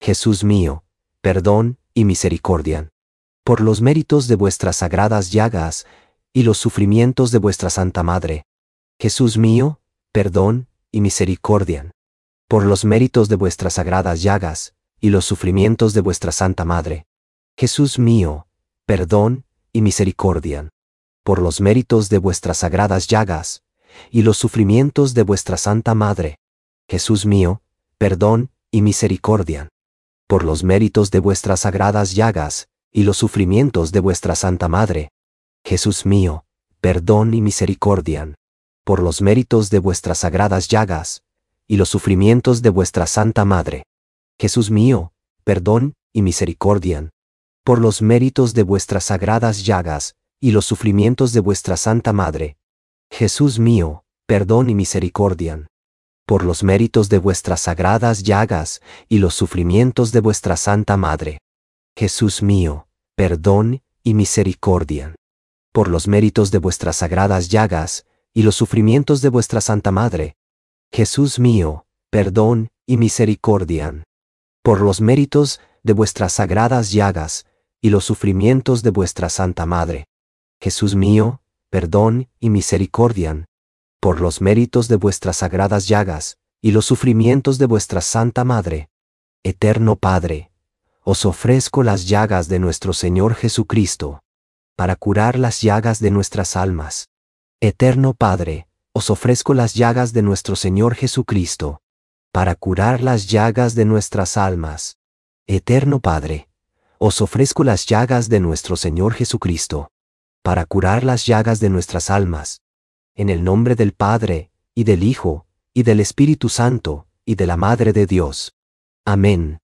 Jesús mío, perdón y misericordia. Por los méritos de vuestras sagradas llagas y los sufrimientos de vuestra Santa Madre. Jesús mío, perdón y misericordia. Por los méritos de vuestras sagradas llagas y los sufrimientos de vuestra Santa Madre. Jesús mío, perdón y misericordia. Por los méritos de vuestras sagradas llagas y los sufrimientos de vuestra Santa Madre. Jesús mío, perdón y misericordia. Por los méritos de vuestras sagradas llagas y los sufrimientos de vuestra Santa Madre. Jesús mío, perdón y misericordia. Por los méritos de vuestras sagradas llagas y los sufrimientos de vuestra Santa Madre. Jesús mío, perdón y misericordia. Por los méritos de vuestras sagradas llagas y los sufrimientos de vuestra Santa Madre. Jesús mío, perdón y misericordia. Por los méritos de vuestras sagradas llagas y los sufrimientos de vuestra Santa Madre. Jesús mío, perdón y misericordia. Por los méritos de vuestras sagradas llagas y los sufrimientos de vuestra Santa Madre. Jesús mío, perdón y misericordia. Por los méritos de vuestras sagradas llagas y los sufrimientos de vuestra Santa Madre. Jesús mío, perdón y misericordia. Por los méritos de vuestras sagradas llagas y los sufrimientos de vuestra Santa Madre. Eterno Padre, os ofrezco las llagas de nuestro Señor Jesucristo, para curar las llagas de nuestras almas. Eterno Padre, os ofrezco las llagas de nuestro Señor Jesucristo, para curar las llagas de nuestras almas. Eterno Padre, os ofrezco las llagas de nuestro Señor Jesucristo, para curar las llagas de nuestras almas. En el nombre del Padre, y del Hijo, y del Espíritu Santo, y de la Madre de Dios. Amén.